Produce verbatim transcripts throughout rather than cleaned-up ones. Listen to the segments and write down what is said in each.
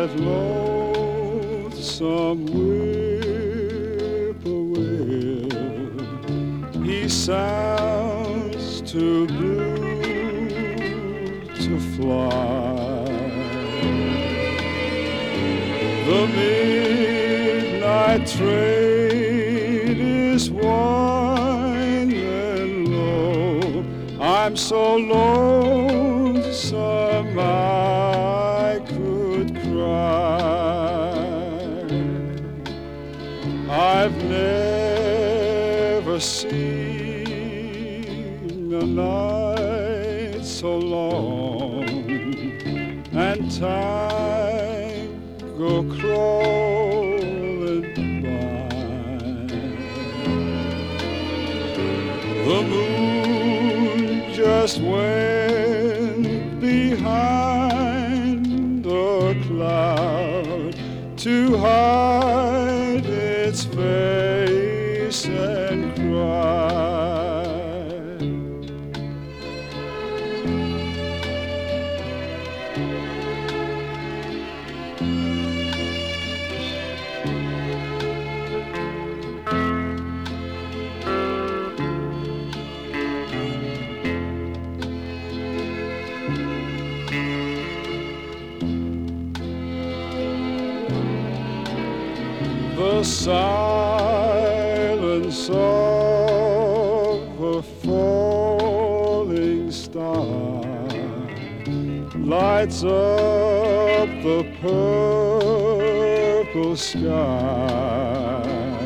that lonesome whippoorwill. He sounds too blue to fly. The midnight train is winding low. I'm so lonesome I could cry. I've never seen a night so long and time go crawling by. The moon just went behind a cloud to hide its face and cry. The silence of a falling star lights up the purple sky,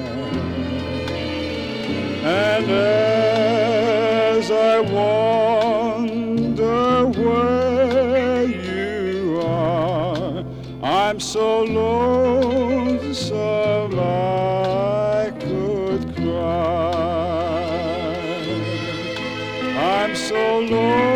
and as I wonder where you are, I'm so lonesome I could cry. I'm so lonesome